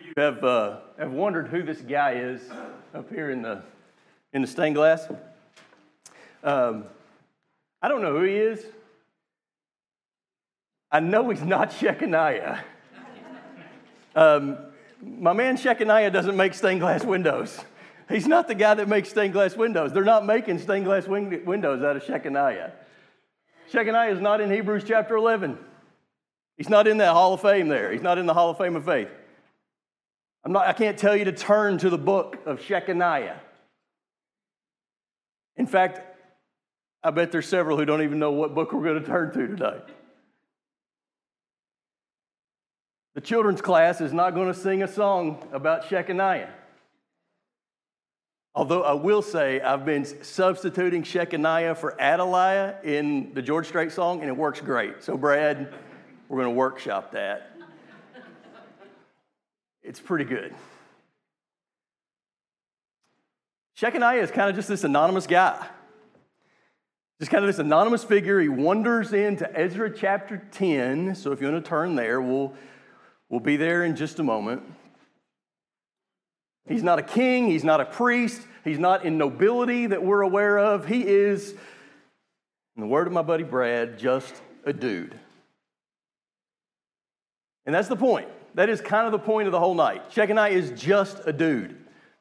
Have wondered who this guy is up here in the stained glass. I don't know who he is. I know he's not Shechaniah. My man Shechaniah doesn't make stained glass windows. He's not the guy that makes stained glass windows. They're not making stained glass windows out of Shechaniah. Shechaniah is not in Hebrews chapter 11. He's not in that Hall of Fame there. He's not in the Hall of Fame of Faith. I can't tell you to turn to the book of Shechaniah. In fact, I bet there's several who don't even know what book we're going to turn to today. The children's class is not going to sing a song about Shechaniah. Although I will say I've been substituting Shechaniah for Adaliah in the George Strait song, and it works great. So, Brad, we're going to workshop that. It's pretty good. Shechaniah is kind of just this anonymous guy. Just kind of this anonymous figure. He wanders into Ezra chapter 10. So if you want to turn there, we'll be there in just a moment. He's not a king. He's not a priest. He's not in nobility that we're aware of. He is, in the word of my buddy Brad, just a dude. And that's the point. That is kind of the point of the whole night. Shechaniah is just a dude.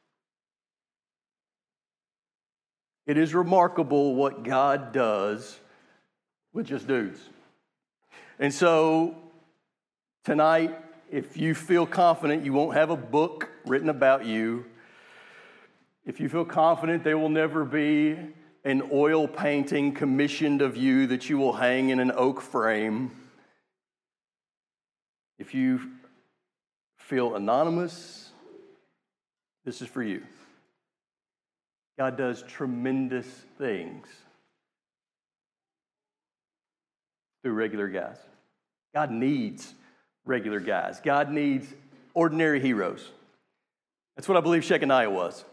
It is remarkable what God does with just dudes. And so tonight, if you feel confident you won't have a book written about you, if you feel confident there will never be an oil painting commissioned of you that you will hang in an oak frame, if you feel anonymous, this is for you. God does tremendous things through regular guys. God needs regular guys. God needs ordinary heroes. That's what I believe Shechaniah was.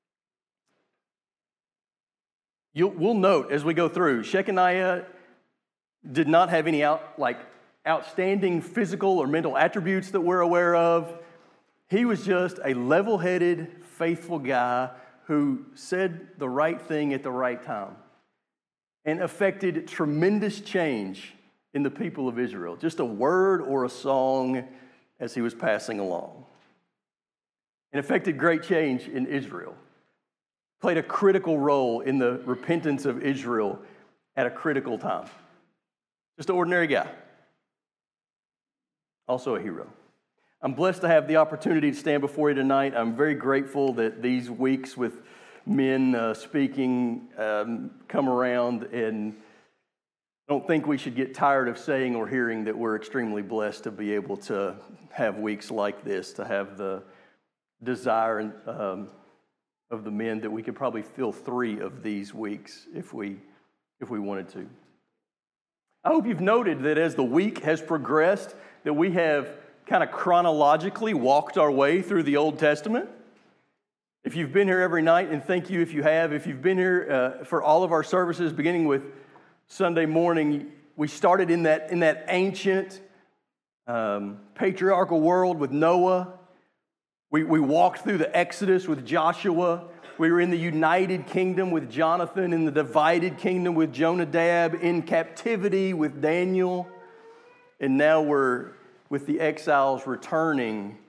We'll note as we go through, Shechaniah did not have any outstanding physical or mental attributes that we're aware of. He was just a level-headed, faithful guy who said the right thing at the right time and affected tremendous change in the people of Israel. Just a word or a song as he was passing along. And affected great change in Israel. Played a critical role in the repentance of Israel at a critical time. Just an ordinary guy. Also a hero. I'm blessed to have the opportunity to stand before you tonight. I'm very grateful that these weeks with men speaking come around, and I don't think we should get tired of saying or hearing that we're extremely blessed to be able to have weeks like this, to have the desire of the men that we could probably fill 3 of these weeks if we wanted to. I hope you've noted that as the week has progressed, that we have kind of chronologically walked our way through the Old Testament. If you've been here every night, and thank you if you have, if you've been here for all of our services, beginning with Sunday morning, we started in that ancient patriarchal world with Noah. We walked through the Exodus with Joshua. We were in the united kingdom with Jonathan, in the divided kingdom with Jonadab, in captivity with Daniel, and now we're with the exiles returning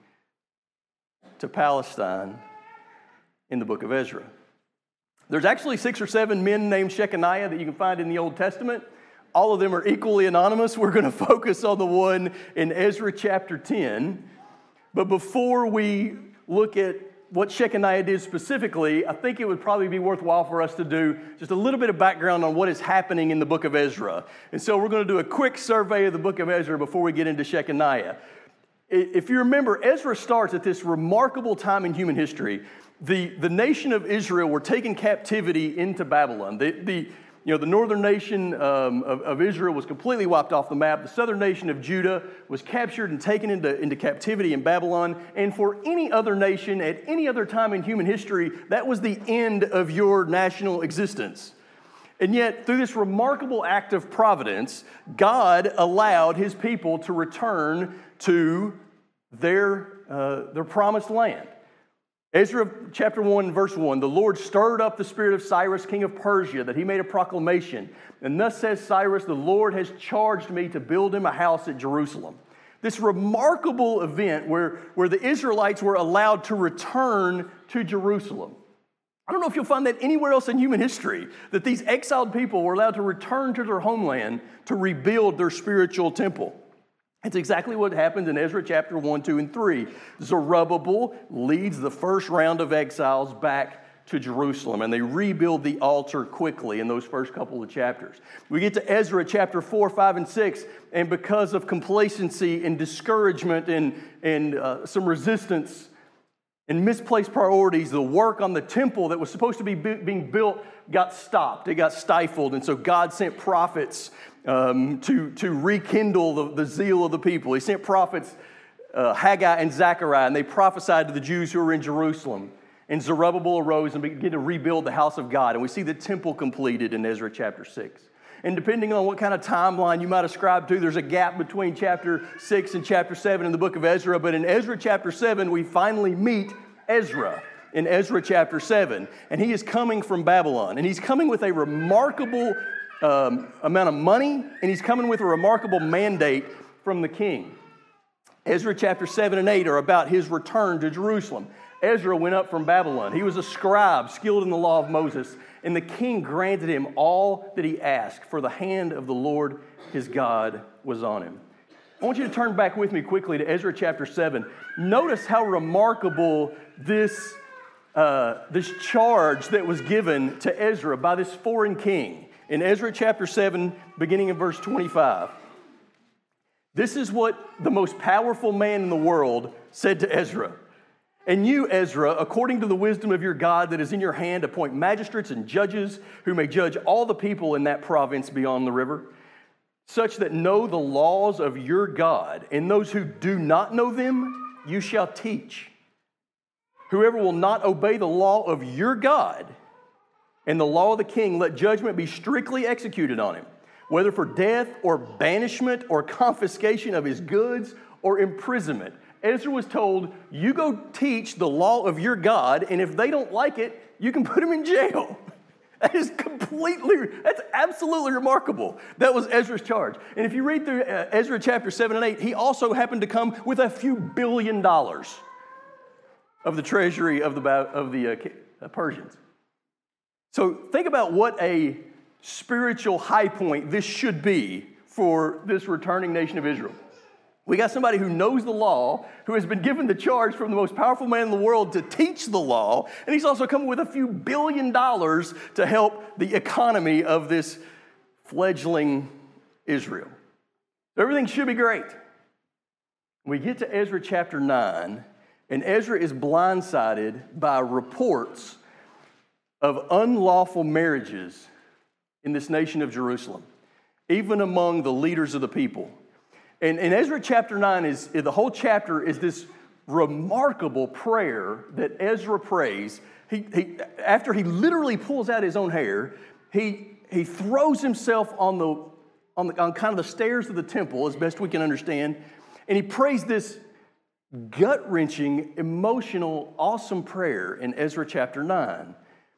to Palestine in the book of Ezra. There's actually 6 or 7 men named Shechaniah that you can find in the Old Testament. All of them are equally anonymous. We're going to focus on the one in Ezra chapter 10. But before we look at what Shechaniah did specifically, I think it would probably be worthwhile for us to do just a little bit of background on what is happening in the book of Ezra. And so we're going to do a quick survey of the book of Ezra before we get into Shechaniah. If you remember, Ezra starts at this remarkable time in human history. The nation of Israel were taken captivity into Babylon. The northern nation of Israel was completely wiped off the map. The southern nation of Judah was captured and taken into captivity in Babylon. And for any other nation at any other time in human history, that was the end of your national existence. And yet, through this remarkable act of providence, God allowed his people to return to their their promised land. Ezra chapter 1, verse 1, the Lord stirred up the spirit of Cyrus, king of Persia, that he made a proclamation. And thus says Cyrus, the Lord has charged me to build him a house at Jerusalem. This remarkable event where the Israelites were allowed to return to Jerusalem. I don't know if you'll find that anywhere else in human history, that these exiled people were allowed to return to their homeland to rebuild their spiritual temple. It's exactly what happened in Ezra chapter 1, 2, and 3. Zerubbabel leads the first round of exiles back to Jerusalem, and they rebuild the altar quickly in those first couple of chapters. We get to Ezra chapter 4, 5, and 6, and because of complacency and discouragement and some resistance and misplaced priorities, the work on the temple that was supposed to be being built got stopped. It got stifled, and so God sent prophets to rekindle the zeal of the people. He sent prophets, Haggai and Zechariah, and they prophesied to the Jews who were in Jerusalem. And Zerubbabel arose and began to rebuild the house of God. And we see the temple completed in Ezra chapter 6. And depending on what kind of timeline you might ascribe to, there's a gap between chapter 6 and chapter 7 in the book of Ezra. But in Ezra chapter 7, we finally meet Ezra in Ezra chapter 7. And he is coming from Babylon. And he's coming with a remarkable amount of money, and he's coming with a remarkable mandate from the king. Ezra chapter 7 and 8 are about his return to Jerusalem. Ezra went up from Babylon. He was a scribe skilled in the law of Moses, and the king granted him all that he asked, for the hand of the Lord his God was on him. I want you to turn back with me quickly to Ezra chapter 7. Notice how remarkable this charge that was given to Ezra by this foreign king. In Ezra chapter 7, beginning in verse 25, this is what the most powerful man in the world said to Ezra. And you, Ezra, according to the wisdom of your God that is in your hand, appoint magistrates and judges who may judge all the people in that province beyond the river, such that know the laws of your God, and those who do not know them, you shall teach. Whoever will not obey the law of your God and the law of the king, let judgment be strictly executed on him, whether for death or banishment or confiscation of his goods or imprisonment. Ezra was told, you go teach the law of your God, and if they don't like it, you can put them in jail. That's absolutely remarkable. That was Ezra's charge. And if you read through Ezra chapter 7 and 8, he also happened to come with a few $1 billion of the treasury of the Persians. So think about what a spiritual high point this should be for this returning nation of Israel. We got somebody who knows the law, who has been given the charge from the most powerful man in the world to teach the law, and he's also coming with a few $1 billion to help the economy of this fledgling Israel. Everything should be great. We get to Ezra chapter 9, and Ezra is blindsided by reports of unlawful marriages in this nation of Jerusalem, even among the leaders of the people. And Ezra chapter 9 the whole chapter is this remarkable prayer that Ezra prays. After he literally pulls out his own hair, he throws himself on kind of the stairs of the temple, as best we can understand, and he prays this gut-wrenching, emotional, awesome prayer in Ezra chapter 9.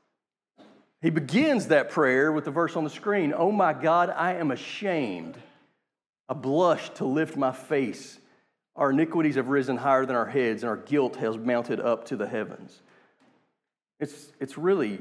He begins that prayer with the verse on the screen, "Oh my God, I am ashamed. I blush to lift my face. Our iniquities have risen higher than our heads, and our guilt has mounted up to the heavens." It's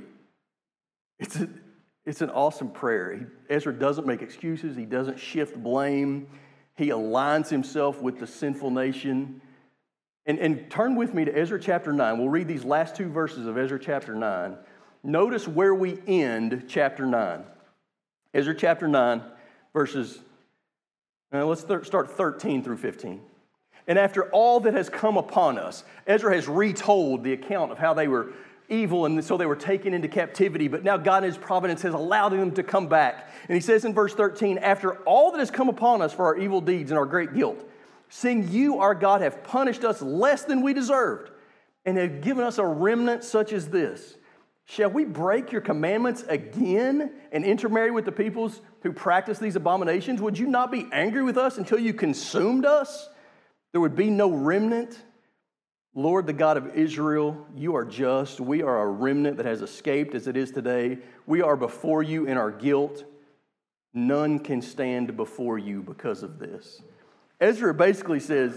an awesome prayer. Ezra doesn't make excuses. He doesn't shift blame. He aligns himself with the sinful nation. And turn with me to Ezra chapter 9. We'll read these last two verses of Ezra chapter 9. Notice where we end chapter 9. Ezra chapter 9, verses, let's start 13 through 15. "And after all that has come upon us," Ezra has retold the account of how they were evil, and so they were taken into captivity, but now God in his providence has allowed them to come back. And he says in verse 13, "After all that has come upon us for our evil deeds and our great guilt, seeing you, our God, have punished us less than we deserved, and have given us a remnant such as this, shall we break your commandments again and intermarry with the peoples who practice these abominations? Would you not be angry with us until you consumed us? There would be no remnant Lord, the God of Israel, you are just. We are a remnant that has escaped as it is today. We are before you in our guilt. None can stand before you because of this. Ezra basically says,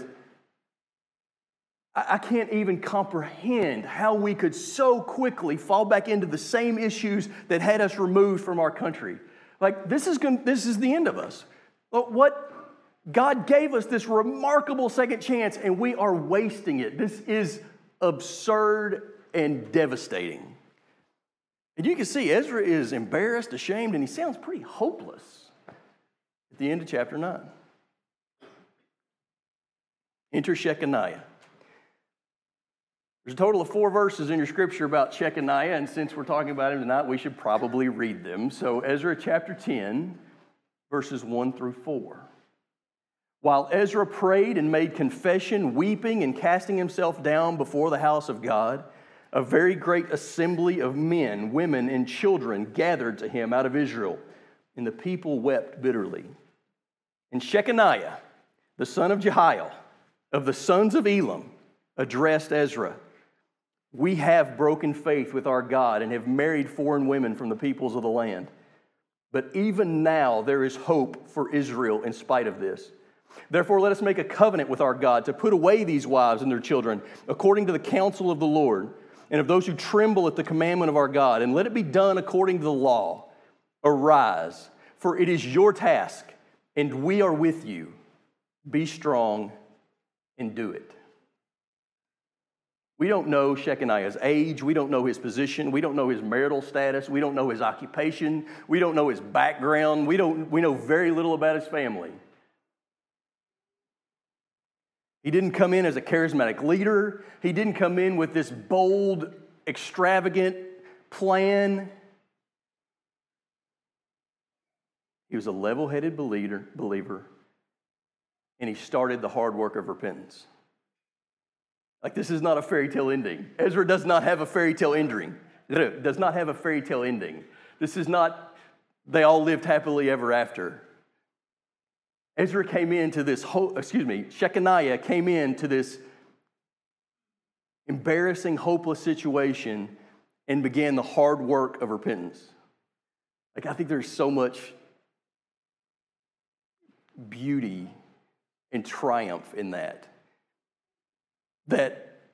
I can't even comprehend how we could so quickly fall back into the same issues that had us removed from our country. Like, this is the end of us. What God gave us this remarkable second chance, and we are wasting it. This is absurd and devastating. And you can see Ezra is embarrassed, ashamed, and he sounds pretty hopeless at the end of chapter 9. Enter Shechaniah. There's a total of 4 verses in your scripture about Shechaniah, and since we're talking about him tonight, we should probably read them. So Ezra chapter 10, verses 1 through 4. While Ezra prayed and made confession, weeping and casting himself down before the house of God, a very great assembly of men, women, and children gathered to him out of Israel, and the people wept bitterly. And Shechaniah, the son of Jehiel, of the sons of Elam, addressed Ezra. We have broken faith with our God and have married foreign women from the peoples of the land. But even now there is hope for Israel in spite of this. Therefore let us make a covenant with our God to put away these wives and their children according to the counsel of the Lord and of those who tremble at the commandment of our God, and let it be done according to the law. Arise, for it is your task, and we are with you. Be strong and do it. We don't know Shechaniah's age. We don't know his position. We don't know his marital status. We don't know his occupation. We don't know his background. We know very little about his family. He didn't come in as a charismatic leader. He didn't come in with this bold, extravagant plan. He was a level-headed believer, and he started the hard work of repentance. Like, this is not a fairy tale ending. Ezra does not have a fairy tale ending. Does not have a fairy tale ending. This is not, they all lived happily ever after. Ezra came into this, Shechaniah came into this embarrassing, hopeless situation and began the hard work of repentance. Like, I think there's so much beauty and triumph in that. That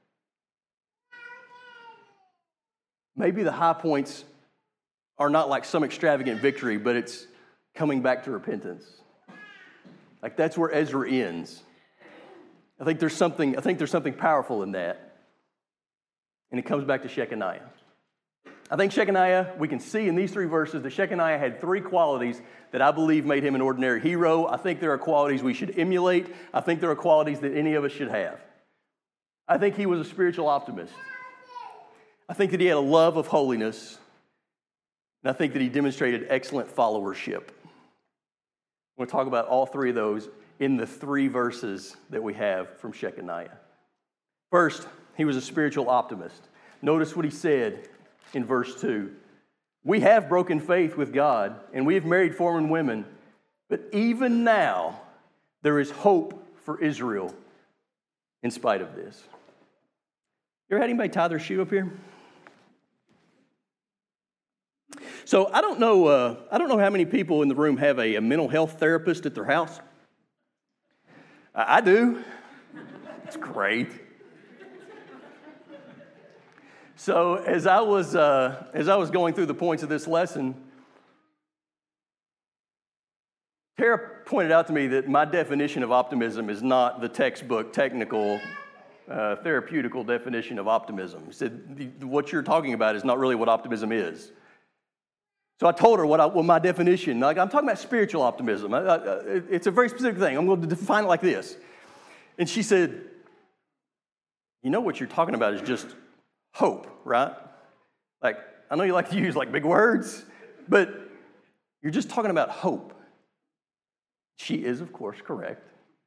maybe the high points are not like some extravagant victory, but it's coming back to repentance. Like, that's where Ezra ends. I think there's something powerful in that. And it comes back to Shechaniah. I think Shechaniah, we can see in these 3 verses that Shechaniah had 3 qualities that I believe made him an ordinary hero. I think there are qualities we should emulate. I think there are qualities that any of us should have. I think he was a spiritual optimist. I think that he had a love of holiness. And I think that he demonstrated excellent followership. We'll talk about all 3 of those in the 3 verses that we have from Shechaniah. First, he was a spiritual optimist. Notice what he said in verse 2. We have broken faith with God, and we have married foreign women, but even now there is hope for Israel in spite of this. You ever had anybody tie their shoe up here? So I don't know how many people in the room have a mental health therapist at their house. I do. It's great. So as I was going through the points of this lesson, Tara pointed out to me that my definition of optimism is not the textbook technical therapeutical definition of optimism. He said, what you're talking about is not really what optimism is. So I told her what my definition, like, I'm talking about spiritual optimism. It's a very specific thing. I'm going to define it like this. And she said, you know what you're talking about is just hope, right? Like, I know you like to use like big words, but you're just talking about hope. She is, of course, correct.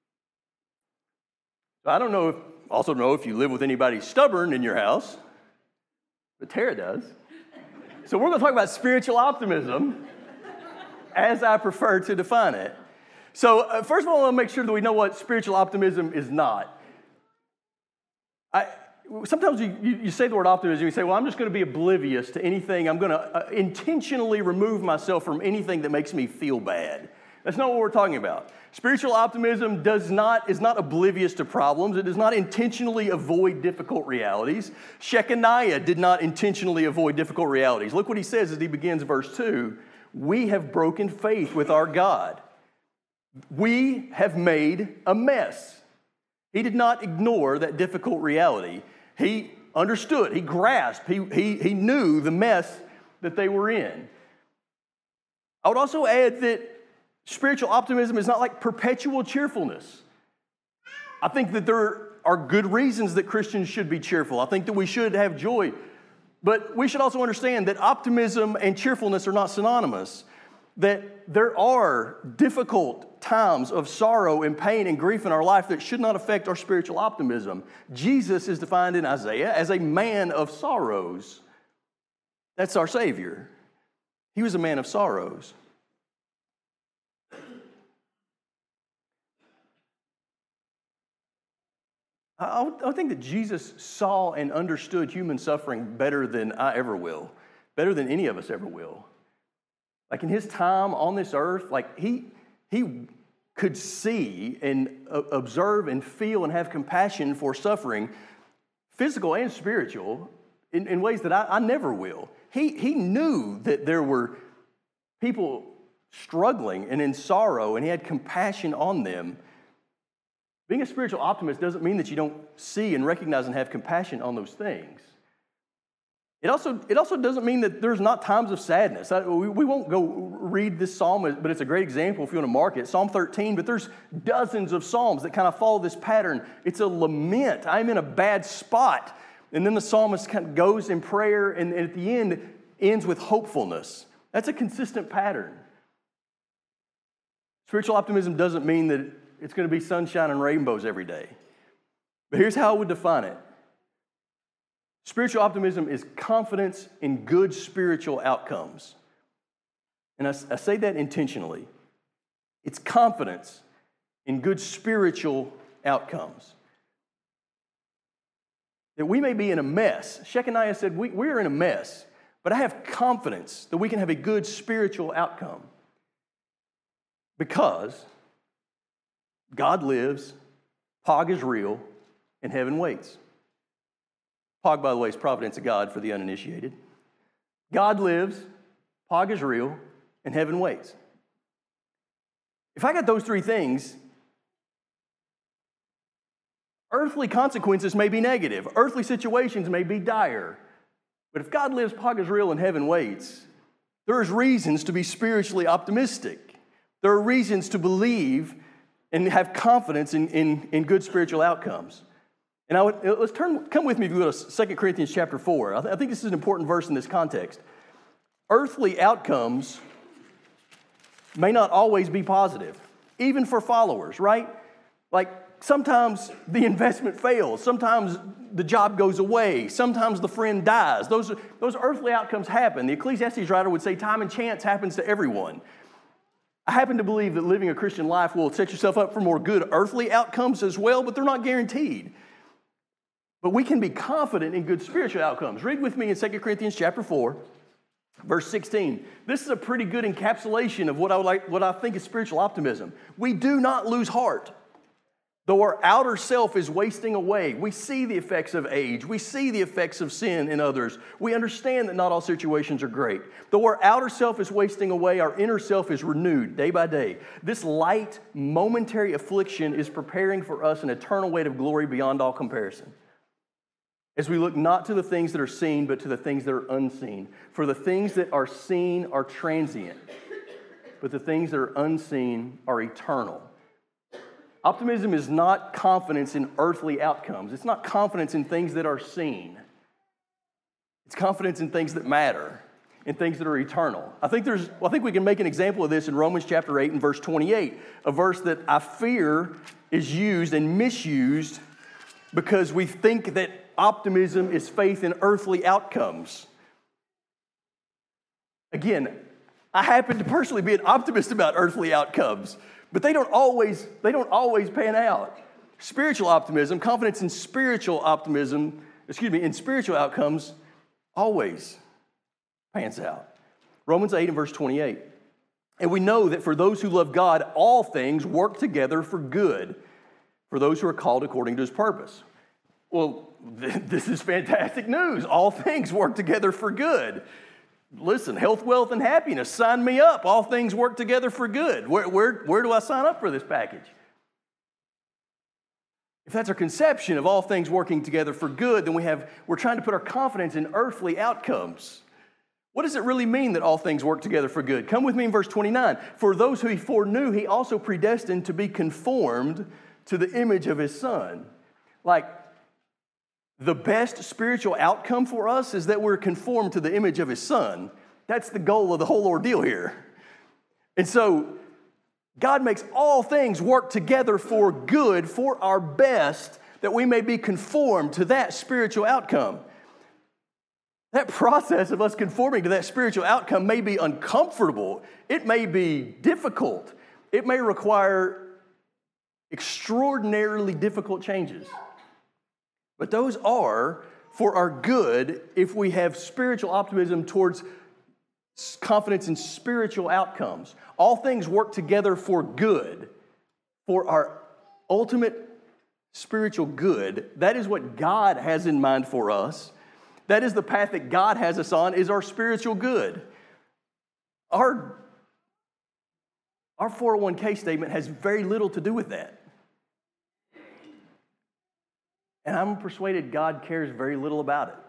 I don't know if you live with anybody stubborn in your house, but Tara does. So we're going to talk about spiritual optimism as I prefer to define it. So first of all, I want to make sure that we know what spiritual optimism is not. sometimes you say the word optimism, you say, well, I'm just going to be oblivious to anything. I'm going to intentionally remove myself from anything that makes me feel bad. That's not what we're talking about. Spiritual optimism is not oblivious to problems. It does not intentionally avoid difficult realities. Shechaniah did not intentionally avoid difficult realities. Look what he says as he begins verse 2. We have broken faith with our God. We have made a mess. He did not ignore that difficult reality. He understood, he grasped, he knew the mess that they were in. I would also add that spiritual optimism is not like perpetual cheerfulness. I think that there are good reasons that Christians should be cheerful. I think that we should have joy. But we should also understand that optimism and cheerfulness are not synonymous. That there are difficult times of sorrow and pain and grief in our life that should not affect our spiritual optimism. Jesus is defined in Isaiah as a man of sorrows. That's our Savior. He was a man of sorrows. I think that Jesus saw and understood human suffering better than I ever will, better than any of us ever will. Like in his time on this earth, like he could see and observe and feel and have compassion for suffering, physical and spiritual, in ways that I never will. He knew that there were people struggling and in sorrow, and he had compassion on them. Being a spiritual optimist doesn't mean that you don't see and recognize and have compassion on those things. It also doesn't mean that there's not times of sadness. We won't go read this psalm, but it's a great example if you want to mark it. Psalm 13, but there's dozens of psalms that kind of follow this pattern. It's a lament. I'm in a bad spot. And then the psalmist kind of goes in prayer and at the end ends with hopefulness. That's a consistent pattern. Spiritual optimism doesn't mean that it's going to be sunshine and rainbows every day. But here's how I would define it. Spiritual optimism is confidence in good spiritual outcomes. And I say that intentionally. It's confidence in good spiritual outcomes. That we may be in a mess. Shechaniah said, we're in a mess, but I have confidence that we can have a good spiritual outcome. Because God lives, Pog is real, and heaven waits. Pog, by the way, is providence of God for the uninitiated. God lives, Pog is real, and heaven waits. If I got those three things, earthly consequences may be negative. Earthly situations may be dire. But if God lives, Pog is real, and heaven waits, there's reasons to be spiritually optimistic. There are reasons to believe and have confidence in good spiritual outcomes. And come with me if you go to 2 Corinthians chapter 4. I think this is an important verse in this context. Earthly outcomes may not always be positive, even for followers, right? Like sometimes the investment fails, sometimes the job goes away, sometimes the friend dies. Those earthly outcomes happen. The Ecclesiastes writer would say time and chance happens to everyone. I happen to believe that living a Christian life will set yourself up for more good earthly outcomes as well, but they're not guaranteed. But we can be confident in good spiritual outcomes. Read with me in 2 Corinthians chapter 4, verse 16. This is a pretty good encapsulation of what I think is spiritual optimism. We do not lose heart. Though our outer self is wasting away, we see the effects of age. We see the effects of sin in others. We understand that not all situations are great. Though our outer self is wasting away, our inner self is renewed day by day. This light, momentary affliction is preparing for us an eternal weight of glory beyond all comparison. As we look not to the things that are seen, but to the things that are unseen. For the things that are seen are transient, but the things that are unseen are eternal. Optimism is not confidence in earthly outcomes. It's not confidence in things that are seen. It's confidence in things that matter, in things that are eternal. I think we can make an example of this in Romans chapter 8 and verse 28, a verse that I fear is used and misused because we think that optimism is faith in earthly outcomes. Again, I happen to personally be an optimist about earthly outcomes, but they don't always pan out. Spiritual optimism, confidence in spiritual optimism, in spiritual outcomes always pans out. Romans 8 and verse 28. And we know that for those who love God, all things work together for good, for those who are called according to his purpose. Well, this is fantastic news. All things work together for good. Listen, health, wealth, and happiness, sign me up. All things work together for good. Where do I sign up for this package? If that's our conception of all things working together for good, then we're trying to put our confidence in earthly outcomes. What does it really mean that all things work together for good? Come with me in verse 29. For those who he foreknew, he also predestined to be conformed to the image of his Son. Like, the best spiritual outcome for us is that we're conformed to the image of his Son. That's the goal of the whole ordeal here. And so, God makes all things work together for good, for our best, that we may be conformed to that spiritual outcome. That process of us conforming to that spiritual outcome may be uncomfortable. It may be difficult. It may require extraordinarily difficult changes. But those are for our good if we have spiritual optimism towards confidence in spiritual outcomes. All things work together for good, for our ultimate spiritual good. That is what God has in mind for us. That is the path that God has us on, is our spiritual good. Our 401k statement has very little to do with that. And I'm persuaded God cares very little about it.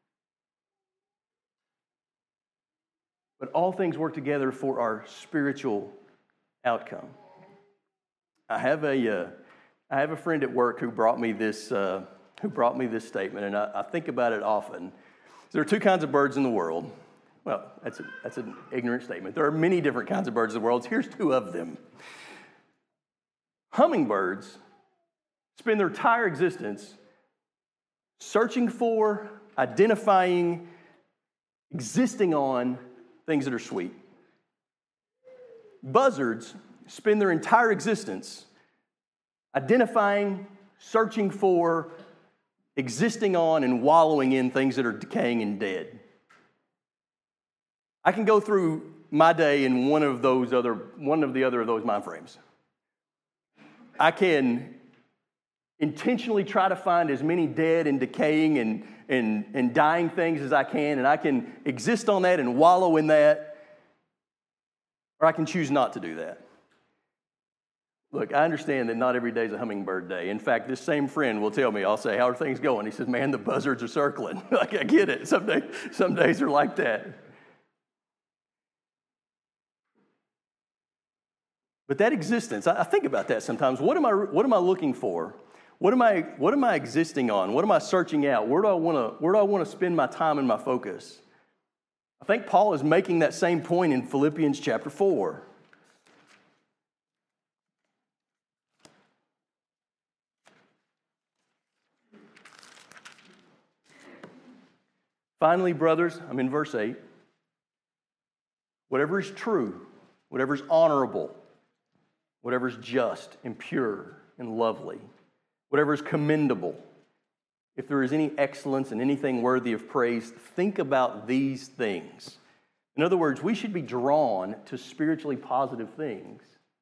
But all things work together for our spiritual outcome. I have a friend at work who brought me this statement, and I think about it often. There are two kinds of birds in the world. Well, that's an ignorant statement. There are many different kinds of birds in the world. Here's two of them. Hummingbirds spend their entire existence searching for, identifying, existing on things that are sweet. Buzzards spend their entire existence identifying, searching for, existing on, and wallowing in things that are decaying and dead. I can go through my day in one of the other of those mind frames. I can intentionally try to find as many dead and decaying and dying things as I can, and I can exist on that and wallow in that, or I can choose not to do that. Look, I understand that not every day is a hummingbird day. In fact, this same friend will tell me, I'll say, how are things going? He says, man, the buzzards are circling. Like, I get it. Some days are like that. But that existence, I think about that sometimes. What am I looking for? What am I existing on? What am I searching out? Where do I want to spend my time and my focus? I think Paul is making that same point in Philippians chapter 4. Finally, brothers, I'm in verse 8. Whatever is true, whatever is honorable, whatever is just and pure and lovely, whatever is commendable, if there is any excellence and anything worthy of praise, think about these things. In other words, we should be drawn to spiritually positive things.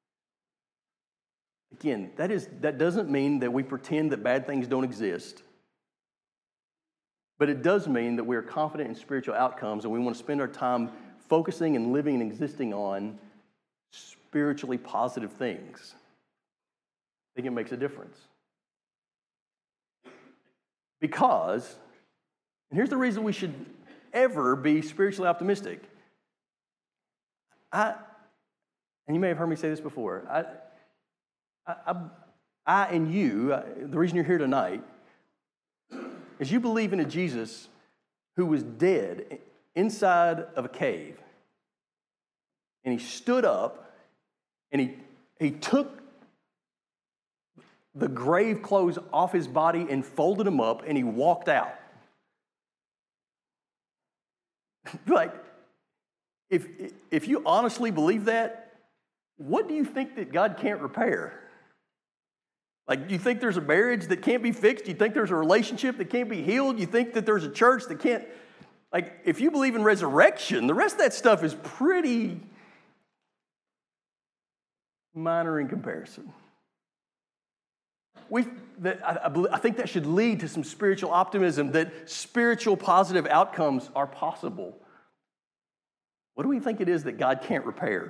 Again, that doesn't mean that we pretend that bad things don't exist. But it does mean that we are confident in spiritual outcomes and we want to spend our time focusing and living and existing on spiritually positive things. I think it makes a difference. Because, and here's the reason we should ever be spiritually optimistic. And you may have heard me say this before. I and you, the reason you're here tonight, is you believe in a Jesus who was dead inside of a cave. And he stood up and he took the grave clothes off his body and folded them up and he walked out. Like, if you honestly believe that, what do you think that God can't repair? Like, you think there's a marriage that can't be fixed? You think there's a relationship that can't be healed? You think that there's a church that can't... Like, if you believe in resurrection, the rest of that stuff is pretty minor in comparison. I think that should lead to some spiritual optimism, that spiritual positive outcomes are possible. What do we think it is that God can't repair?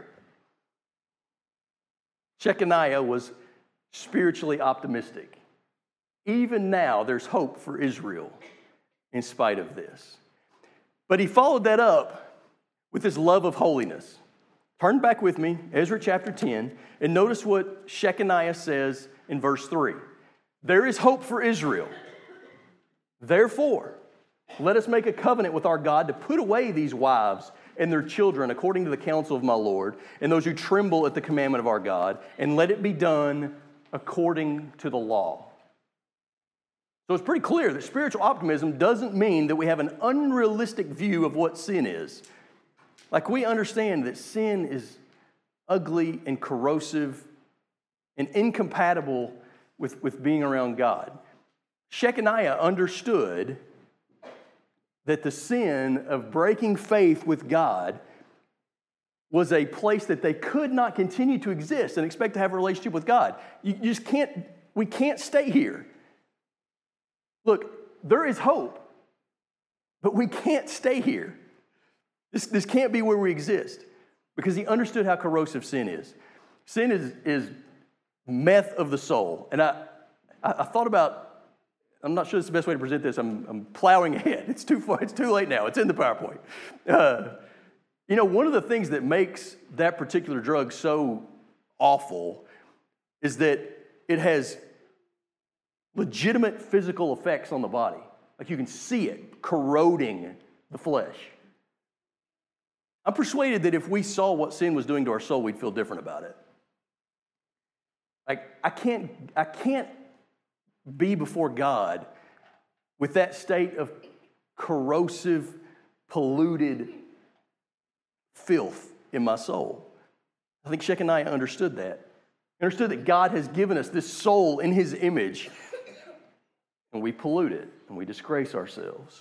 Shechaniah was spiritually optimistic. Even now, there's hope for Israel in spite of this. But he followed that up with his love of holiness. Turn back with me, Ezra chapter 10, and notice what Shechaniah says in verse 3. There is hope for Israel. Therefore, let us make a covenant with our God to put away these wives and their children according to the counsel of my Lord, and those who tremble at the commandment of our God, and let it be done according to the law. So it's pretty clear that spiritual optimism doesn't mean that we have an unrealistic view of what sin is. Like, we understand that sin is ugly and corrosive and incompatible with being around God. Shechaniah understood that the sin of breaking faith with God was a place that they could not continue to exist and expect to have a relationship with God. You just can't, we can't stay here. Look, there is hope, but we can't stay here. This can't be where we exist, because he understood how corrosive sin is. Sin is meth of the soul. And I thought about, I'm not sure it's the best way to present this. I'm plowing ahead. It's too far. It's too late now. It's in the PowerPoint. One of the things that makes that particular drug so awful is that it has legitimate physical effects on the body. Like, you can see it corroding the flesh. I'm persuaded that if we saw what sin was doing to our soul, we'd feel different about it. Like, I can't be before God with that state of corrosive, polluted filth in my soul. I think Shechaniah understood that. He understood that God has given us this soul in his image, and we pollute it, and we disgrace ourselves.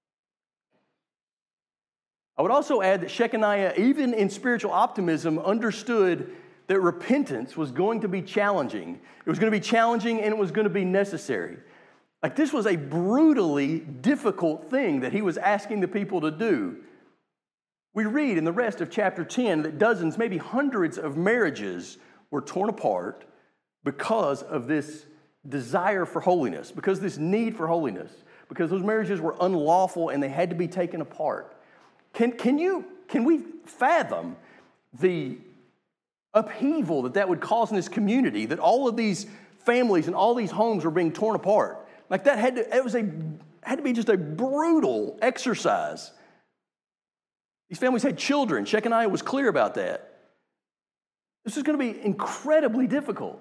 I would also add that Shechaniah, even in spiritual optimism, understood that repentance was going to be challenging. It was going to be challenging, and it was going to be necessary. Like, this was a brutally difficult thing that he was asking the people to do. We read in the rest of chapter 10 that dozens, maybe hundreds of marriages were torn apart because of this desire for holiness, because of this need for holiness, because those marriages were unlawful and they had to be taken apart. Can we fathom the upheaval that would cause in this community, that all of these families and all these homes were being torn apart? Like, that had to be just a brutal exercise. These families had children. Shechaniah was clear about that. This is going to be incredibly difficult.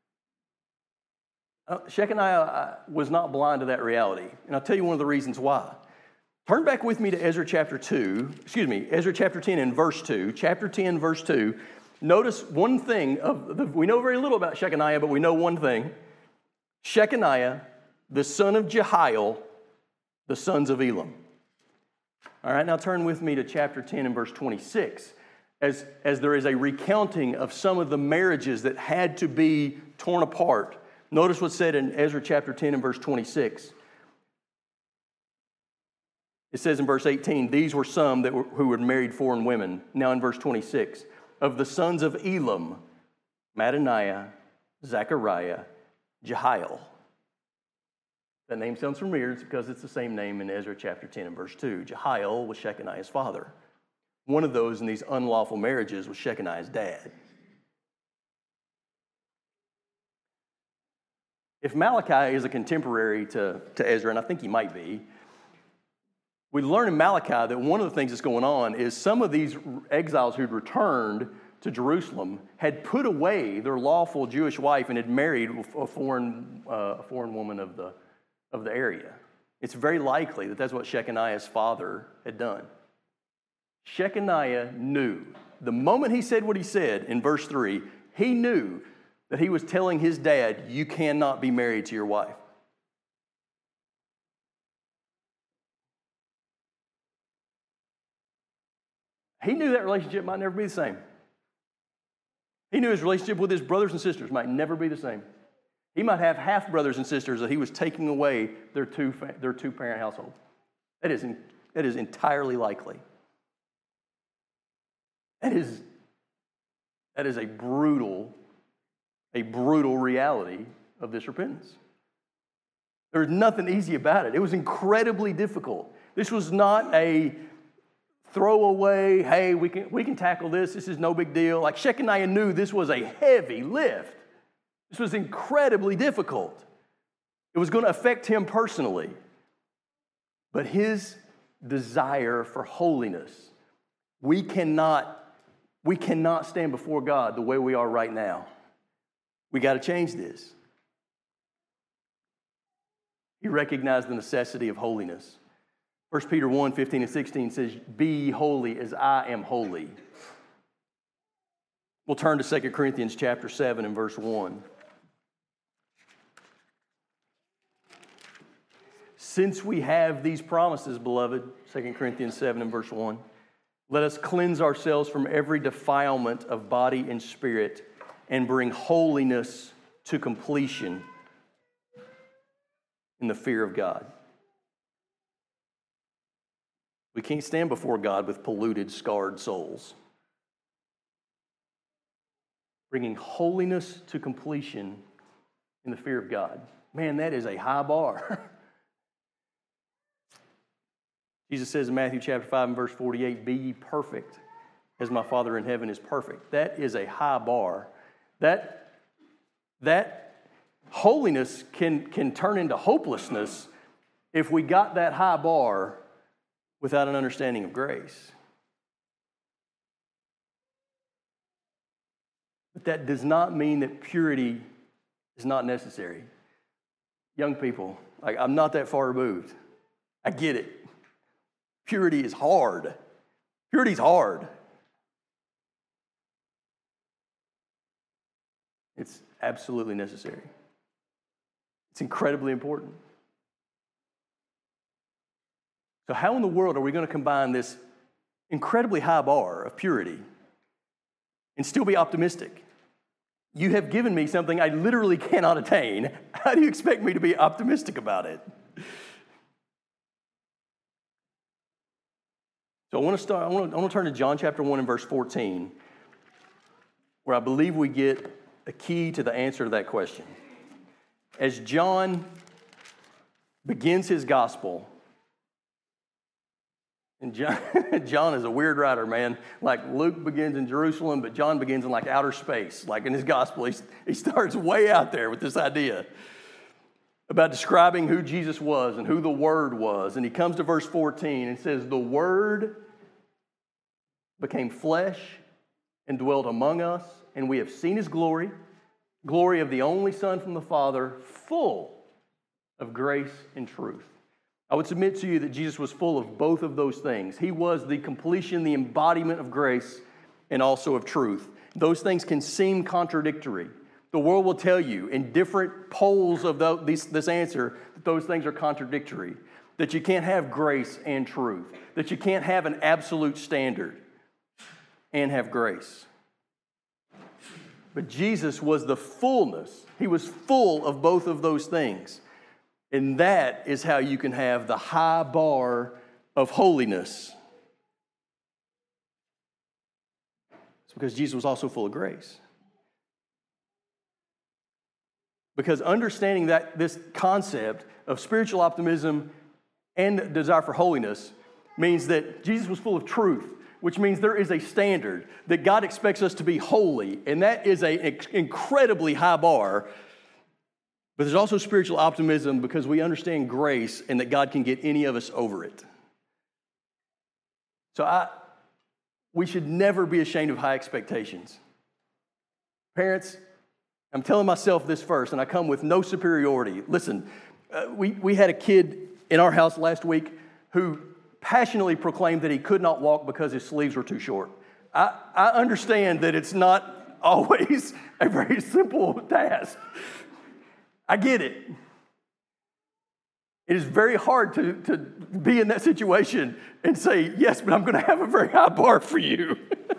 Shechaniah was not blind to that reality, and I'll tell you one of the reasons why. Turn back with me to Ezra chapter 10 and verse 2. Chapter 10, verse 2. Notice one thing. We know very little about Shechaniah, but we know one thing. Shechaniah, the son of Jehiel, the sons of Elam. All right, now turn with me to chapter 10 and verse 26, as there is a recounting of some of the marriages that had to be torn apart. Notice what's said in Ezra chapter 10 and verse 26. It says in verse 18, these were some who had married foreign women. Now in verse 26, of the sons of Elam, Mattaniah, Zechariah, Jehiel. That name sounds familiar. It's because it's the same name in Ezra chapter 10 and verse 2. Jehiel was Shechaniah's father. One of those in these unlawful marriages was Shechaniah's dad. If Malachi is a contemporary to Ezra, and I think he might be, we learn in Malachi that one of the things that's going on is some of these exiles who'd returned to Jerusalem had put away their lawful Jewish wife and had married a foreign woman of the area. It's very likely that that's what Shechaniah's father had done. Shechaniah knew. The moment he said what he said in verse 3, he knew that he was telling his dad, you cannot be married to your wife. He knew that relationship might never be the same. He knew his relationship with his brothers and sisters might never be the same. He might have half brothers and sisters that he was taking away their two-parent household. That is entirely likely. That is a brutal reality of this repentance. There's nothing easy about it. It was incredibly difficult. This was not a throwaway, hey, we can tackle this. This is no big deal. Like Shechaniah knew this was a heavy lift. This was incredibly difficult. It was going to affect him personally. But his desire for holiness, we cannot stand before God the way we are right now. We got to change this. He recognized the necessity of holiness. 1 Peter 1, 15 and 16 says, be ye holy as I am holy. We'll turn to 2 Corinthians chapter 7 and verse 1. Since we have these promises, beloved, 2 Corinthians 7 and verse 1, let us cleanse ourselves from every defilement of body and spirit and bring holiness to completion in the fear of God. We can't stand before God with polluted, scarred souls. Bringing holiness to completion in the fear of God. Man, that is a high bar. Jesus says in Matthew chapter 5 and verse 48, be ye perfect as my Father in heaven is perfect. That is a high bar. That holiness can turn into hopelessness if we got that high bar without an understanding of grace. But that does not mean that purity is not necessary. Young people, I'm not that far removed. I get it. Purity is hard. Purity is hard. It's absolutely necessary. It's incredibly important. So how in the world are we going to combine this incredibly high bar of purity and still be optimistic? You have given me something I literally cannot attain. How do you expect me to be optimistic about it? So I want to turn to John chapter 1 and verse 14, where I believe we get a key to the answer to that question. As John begins his gospel, and John is a weird writer, man. Like Luke begins in Jerusalem, but John begins in like outer space. Like in his gospel, he starts way out there with this idea about describing who Jesus was and who the Word was. And he comes to verse 14 and says, the Word became flesh and dwelt among us, and we have seen his glory, glory of the only Son from the Father, full of grace and truth. I would submit to you that Jesus was full of both of those things. He was the completion, the embodiment of grace, and also of truth. Those things can seem contradictory. The world will tell you in different polls of this answer that those things are contradictory, that you can't have grace and truth, that you can't have an absolute standard and have grace. But Jesus was the fullness. He was full of both of those things. And that is how you can have the high bar of holiness. It's because Jesus was also full of grace. Because understanding that this concept of spiritual optimism and desire for holiness means that Jesus was full of truth, which means there is a standard that God expects us to be holy, and that is an incredibly high bar. But there's also spiritual optimism because we understand grace and that God can get any of us over it. So we should never be ashamed of high expectations. Parents, I'm telling myself this first, and I come with no superiority. Listen, we had a kid in our house last week who passionately proclaimed that he could not walk because his sleeves were too short. I understand that it's not always a very simple task. I get it. It is very hard to be in that situation and say, yes, but I'm going to have a very high bar for you.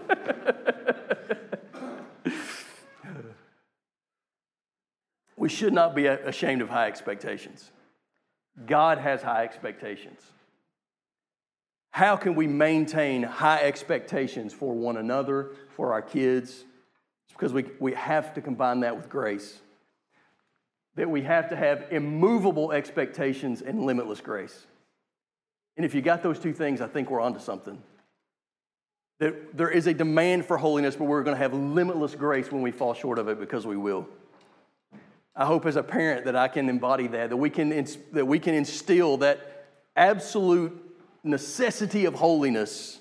We should not be ashamed of high expectations. God has high expectations. How can we maintain high expectations for one another, for our kids? It's because we have to combine that with grace. That we have to have immovable expectations and limitless grace. And if you got those two things, I think we're onto something. That there is a demand for holiness, but we're going to have limitless grace when we fall short of it, because we will. I hope as a parent that I can embody that we can instill that absolute necessity of holiness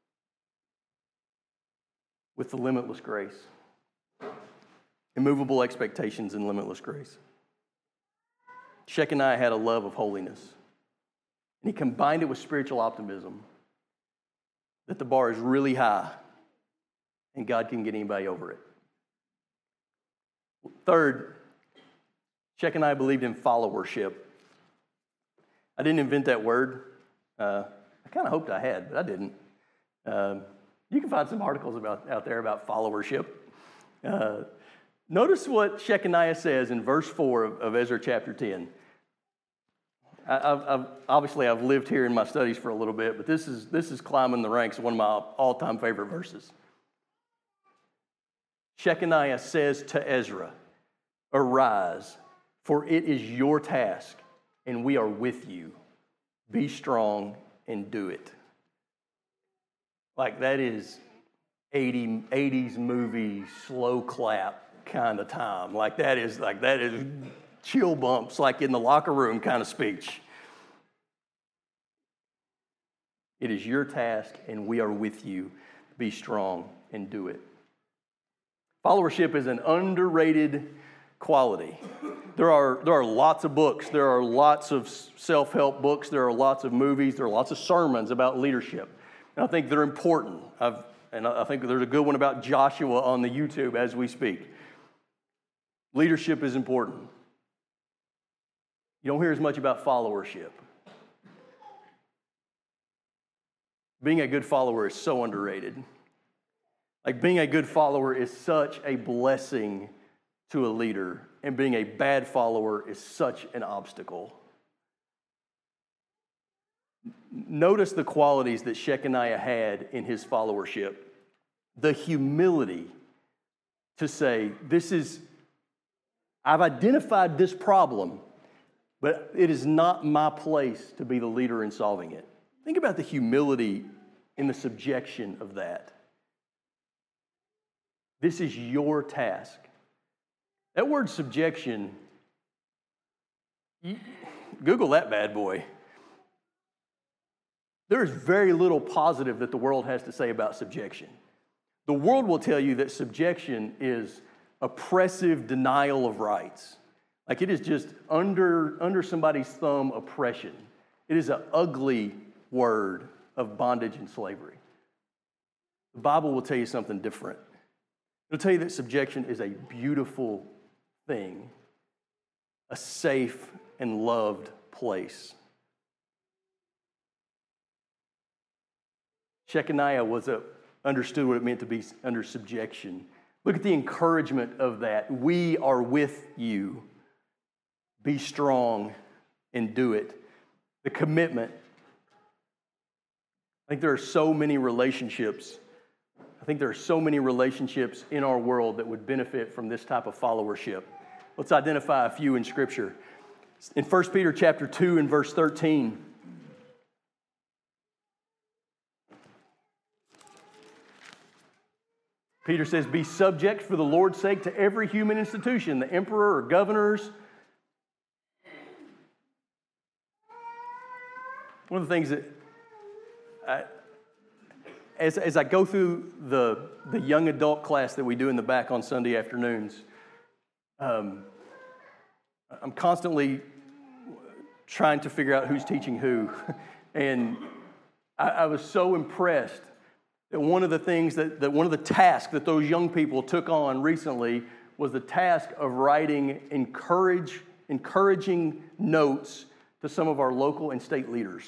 with the limitless grace. Immovable expectations and limitless grace. Shechaniah had a love of holiness, and he combined it with spiritual optimism, that the bar is really high and God can get anybody over it. Third, Shechaniah believed in followership. I didn't invent that word. I kind of hoped I had, but I didn't. You can find some articles out there about followership. Notice what Shechaniah says in verse 4 of Ezra chapter 10. I've lived here in my studies for a little bit, but this is climbing the ranks, one of my all-time favorite verses. Shechaniah says to Ezra, "Arise, for it is your task, and we are with you. Be strong and do it." Like that is 80s movie slow clap kind of time. Like that is chill bumps, like in the locker room kind of speech. It is your task, and we are with you. Be strong and do it. Followership is an underrated quality. There are lots of books. There are lots of self-help books. There are lots of movies. There are lots of sermons about leadership. And I think they're important. I think there's a good one about Joshua on the YouTube as we speak. Leadership is important. You don't hear as much about followership. Being a good follower is so underrated. Like being a good follower is such a blessing to a leader, and being a bad follower is such an obstacle. Notice the qualities that Shechaniah had in his followership. The humility to say, I've identified this problem, but it is not my place to be the leader in solving it. Think about the humility in the subjection of that. This is your task. That word subjection, Google that bad boy. There is very little positive that the world has to say about subjection. The world will tell you that subjection is oppressive denial of rights. Like it is just under somebody's thumb oppression. It is an ugly word of bondage and slavery. The Bible will tell you something different. It'll tell you that subjection is a beautiful thing, a safe and loved place. Shechaniah understood what it meant to be under subjection. Look at the encouragement of that. We are with you. Be strong and do it. The commitment. I think there are so many relationships. I think there are so many relationships in our world that would benefit from this type of followership. Let's identify a few in Scripture. In 1 Peter chapter 2 and verse 13, Peter says, "Be subject for the Lord's sake to every human institution, the emperor or governors." One of the things that as I go through the young adult class that we do in the back on Sunday afternoons, I'm constantly trying to figure out who's teaching who. And I was so impressed that one of the things that one of the tasks that those young people took on recently was the task of writing encouraging notes to some of our local and state leaders.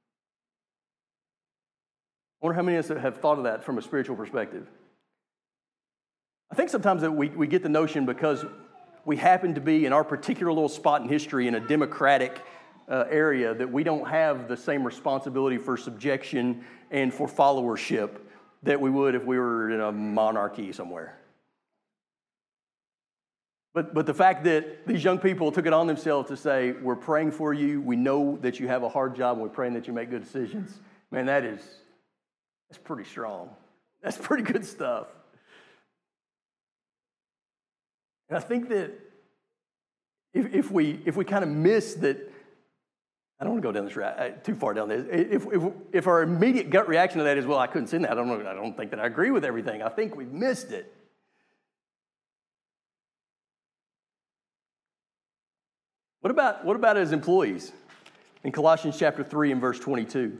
I wonder how many of us have thought of that from a spiritual perspective. I think sometimes that we get the notion because we happen to be in our particular little spot in history in a democratic area that we don't have the same responsibility for subjection and for followership that we would if we were in a monarchy somewhere. But the fact that these young people took it on themselves to say, we're praying for you, we know that you have a hard job, and we're praying that you make good decisions, man, that's pretty strong. That's pretty good stuff. And I think that if we kind of miss that, I don't want to go down this route too far down this. If our immediate gut reaction to that is, well, I couldn't sing that. I don't think that I agree with everything. I think we've missed it. What about as employees? In Colossians chapter 3 and verse 22.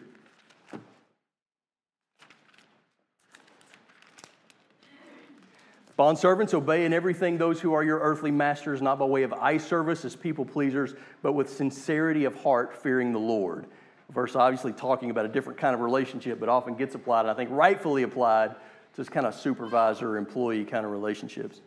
Bondservants, obey in everything those who are your earthly masters, not by way of eye service as people pleasers, but with sincerity of heart, fearing the Lord. Verse obviously talking about a different kind of relationship, but often gets applied, and I think rightfully applied, to this kind of supervisor-employee kind of relationships.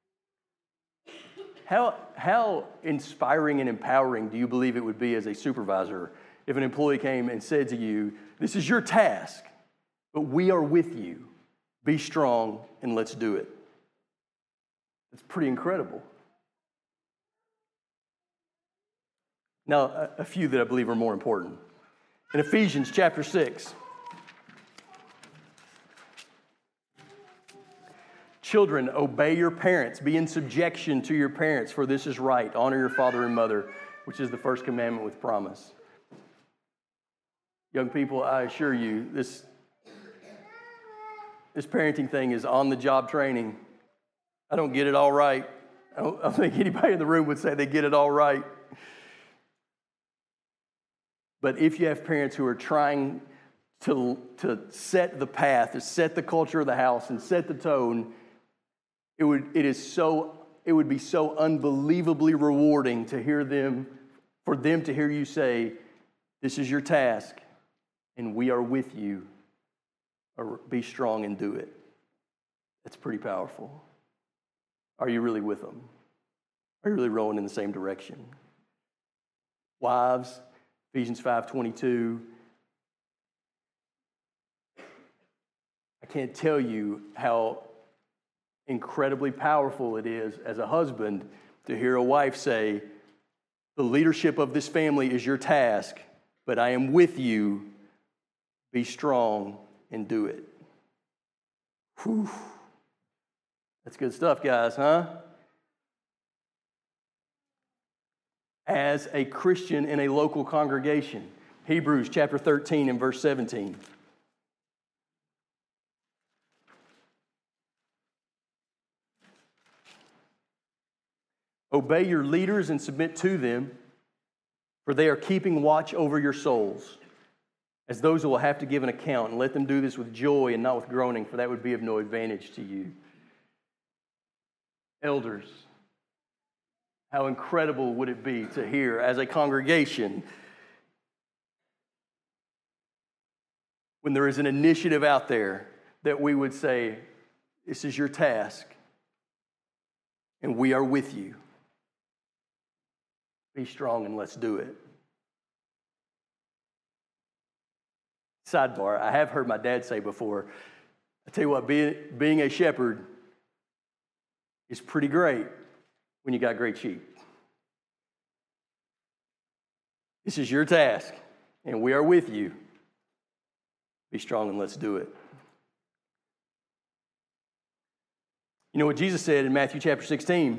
How inspiring and empowering do you believe it would be as a supervisor if an employee came and said to you, this is your task, but we are with you. Be strong and let's do it. It's pretty incredible. Now, a few that I believe are more important. In Ephesians chapter 6, children, obey your parents. Be in subjection to your parents, for this is right. Honor your father and mother, which is the first commandment with promise. Young people, I assure you, this parenting thing is on-the-job training. I don't get it all right. I don't think anybody in the room would say they get it all right. But if you have parents who are trying to set the path, to set the culture of the house and set the tone, it would be so unbelievably rewarding to hear them, for them to hear you say, this is your task, and we are with you. Or be strong and do it. That's pretty powerful. Are you really with them? Are you really rowing in the same direction? Wives, Ephesians 5:22. I can't tell you how incredibly powerful it is as a husband to hear a wife say, the leadership of this family is your task, but I am with you. Be strong and do it. Whew. That's good stuff, guys, huh? As a Christian in a local congregation, Hebrews chapter 13 and verse 17. Obey your leaders and submit to them, for they are keeping watch over your souls, as those who will have to give an account, and let them do this with joy and not with groaning, for that would be of no advantage to you. Elders, how incredible would it be to hear as a congregation when there is an initiative out there that we would say, this is your task, and we are with you. Be strong and let's do it. Sidebar, I have heard my dad say before, I tell you what, being a shepherd is pretty great when you got great sheep. This is your task, and we are with you. Be strong and let's do it. You know what Jesus said in Matthew chapter 16?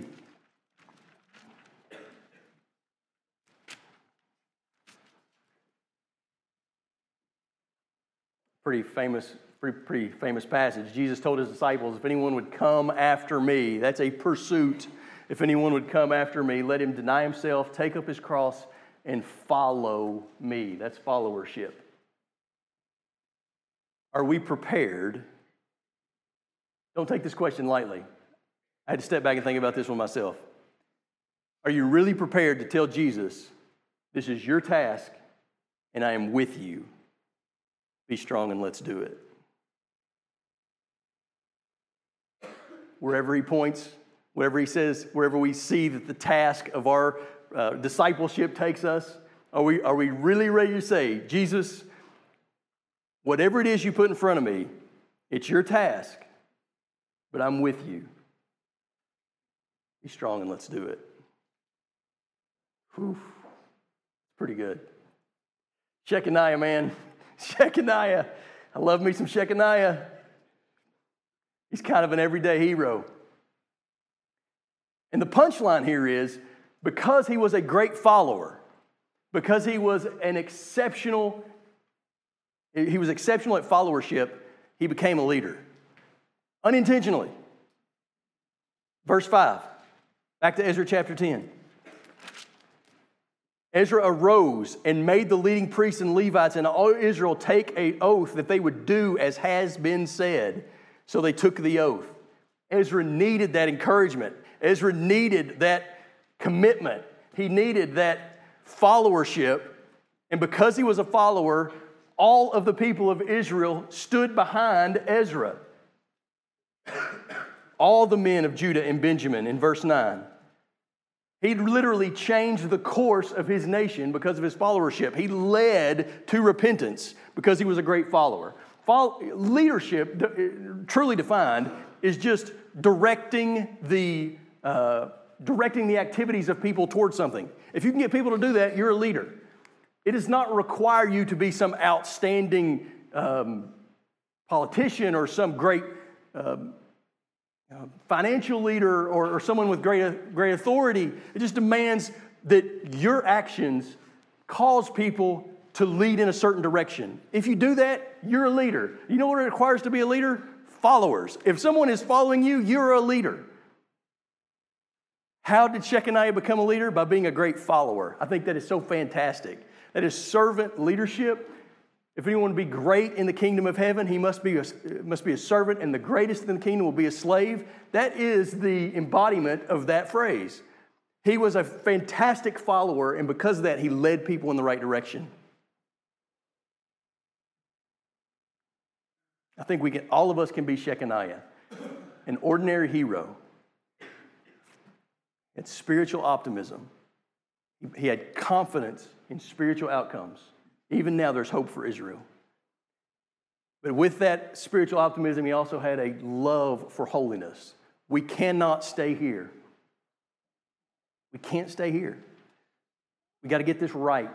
Pretty famous passage. Jesus told his disciples, if anyone would come after me, that's a pursuit. If anyone would come after me, let him deny himself, take up his cross, and follow me. That's followership. Are we prepared? Don't take this question lightly. I had to step back and think about this one myself. Are you really prepared to tell Jesus, this is your task, and I am with you? Be strong and let's do it. Wherever he points, wherever he says, wherever we see that the task of our discipleship takes us, are we really ready to say, Jesus, whatever it is you put in front of me, it's your task, but I'm with you. Be strong and let's do it. Whew. Pretty good. Shechaniah, man. Shechaniah. I love me some Shechaniah. He's kind of an everyday hero. And the punchline here is, because he was a great follower, because he was exceptional at followership, he became a leader. Unintentionally. Verse 5. Back to Ezra chapter 10. Ezra arose and made the leading priests and Levites and all Israel take an oath that they would do as has been said. So they took the oath. Ezra needed that encouragement. Ezra needed that commitment. He needed that followership. And because he was a follower, all of the people of Israel stood behind Ezra. All the men of Judah and Benjamin, in verse 9. He literally changed the course of his nation because of his followership. He led to repentance because he was a great follower. Leadership, truly defined, is just directing the activities of people towards something. If you can get people to do that, you're a leader. It does not require you to be some outstanding politician or some great financial leader or someone with great authority. It just demands that your actions cause people to lead in a certain direction. If you do that, you're a leader. You know what it requires to be a leader? Followers. If someone is following you, you're a leader. How did Shechaniah become a leader? By being a great follower. I think that is so fantastic. That is servant leadership. If anyone to be great in the kingdom of heaven, he must be a servant, and the greatest in the kingdom will be a slave. That is the embodiment of that phrase. He was a fantastic follower, and because of that, he led people in the right direction. I think all of us can be Shechaniah, an ordinary hero. It's spiritual optimism. He had confidence in spiritual outcomes. Even now, there's hope for Israel. But with that spiritual optimism, he also had a love for holiness. We cannot stay here. We can't stay here. We got to get this right.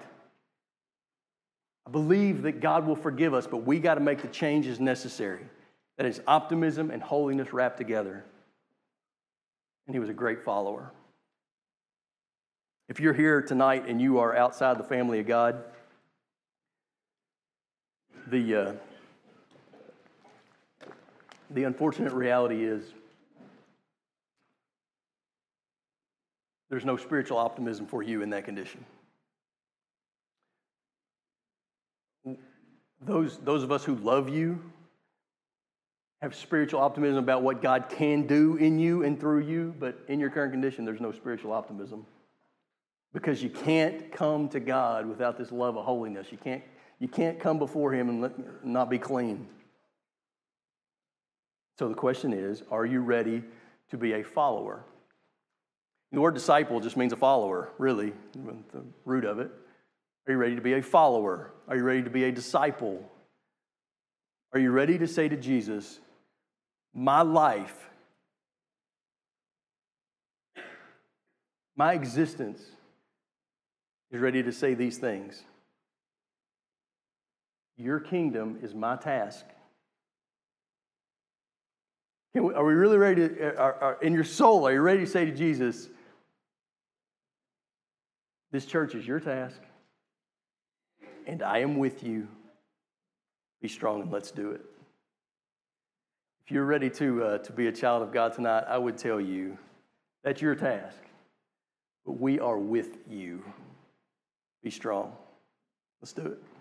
I believe that God will forgive us, but we got to make the changes necessary. That is optimism and holiness wrapped together. And he was a great follower. If you're here tonight and you are outside the family of God, the unfortunate reality is there's no spiritual optimism for you in that condition. Those of us who love you have spiritual optimism about what God can do in you and through you, but in your current condition, there's no spiritual optimism. Because you can't come to God without this love of holiness. You can't come before him and not be clean. So the question is, are you ready to be a follower? The word disciple just means a follower, really, the root of it. Are you ready to be a follower? Are you ready to be a disciple? Are you ready to say to Jesus, my life, my existence is ready to say these things? Your kingdom is my task. Are we really ready to, in your soul, are you ready to say to Jesus, this church is your task, and I am with you. Be strong and let's do it. If you're ready to be a child of God tonight, I would tell you that's your task, but we are with you. Be strong. Let's do it.